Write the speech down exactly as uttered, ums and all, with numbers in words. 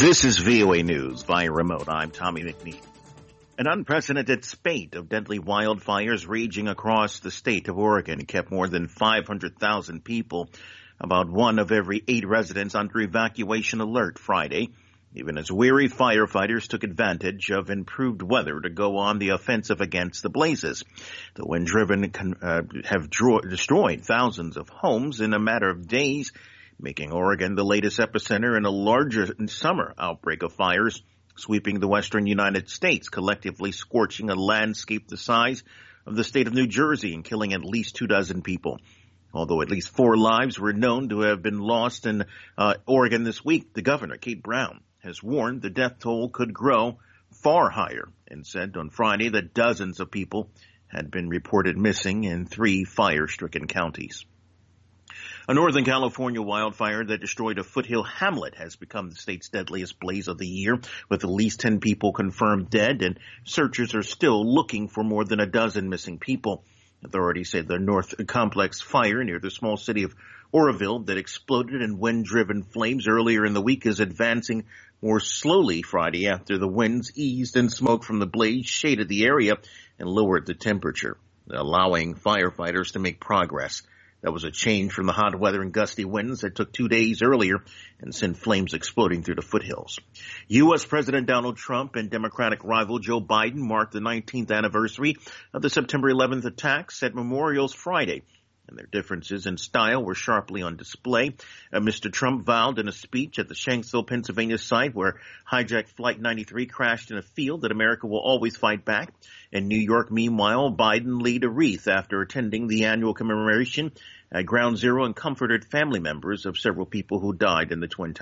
This is V O A News via remote. I'm Tommy McNeil. An unprecedented spate of deadly wildfires raging across the state of Oregon kept more than five hundred thousand people, about one of every eight residents, under evacuation alert Friday, even as weary firefighters took advantage of improved weather to go on the offensive against the blazes. The wind-driven con- uh, have dro- destroyed thousands of homes in a matter of days, making Oregon the latest epicenter in a larger summer outbreak of fires sweeping the western United States, collectively scorching a landscape the size of the state of New Jersey and killing at least two dozen people. Although at least four lives were known to have been lost in uh, Oregon this week, the governor, Kate Brown, has warned the death toll could grow far higher and said on Friday that dozens of people had been reported missing in three fire-stricken counties. A Northern California wildfire that destroyed a foothill hamlet has become the state's deadliest blaze of the year, with at least ten people confirmed dead, and searchers are still looking for more than a dozen missing people. Authorities say the North Complex fire near the small city of Oroville that exploded in wind-driven flames earlier in the week is advancing more slowly Friday after the winds eased and smoke from the blaze shaded the area and lowered the temperature, allowing firefighters to make progress. That was a change from the hot weather and gusty winds that took two days earlier and sent flames exploding through the foothills. U S. President Donald Trump and Democratic rival Joe Biden marked the nineteenth anniversary of the September eleventh attacks at Memorials Friday, and their differences in style were sharply on display. Uh, Mister Trump vowed in a speech at the Shanksville, Pennsylvania site where hijacked Flight ninety-three crashed in a field that America will always fight back. In New York, meanwhile, Biden laid a wreath after attending the annual commemoration at Ground Zero and comforted family members of several people who died in the Twin Towers.